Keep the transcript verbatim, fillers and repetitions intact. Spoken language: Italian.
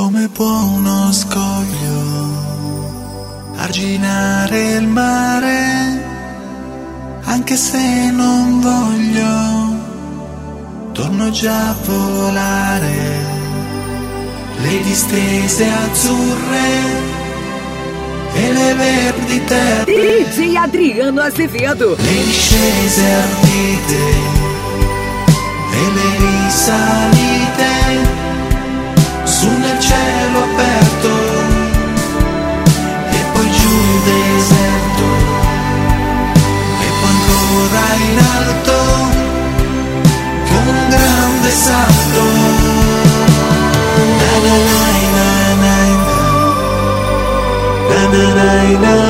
come può uno scoglio arginare il mare, anche se non voglio, torno già a volare. Le distese azzurre e le verdi terre, D J Adriano Azevedo. le discese ardite e le risalite su nel cielo aperto e poi giù il deserto e poi ancora in alto con un grande salto. Na na na na na na na na na.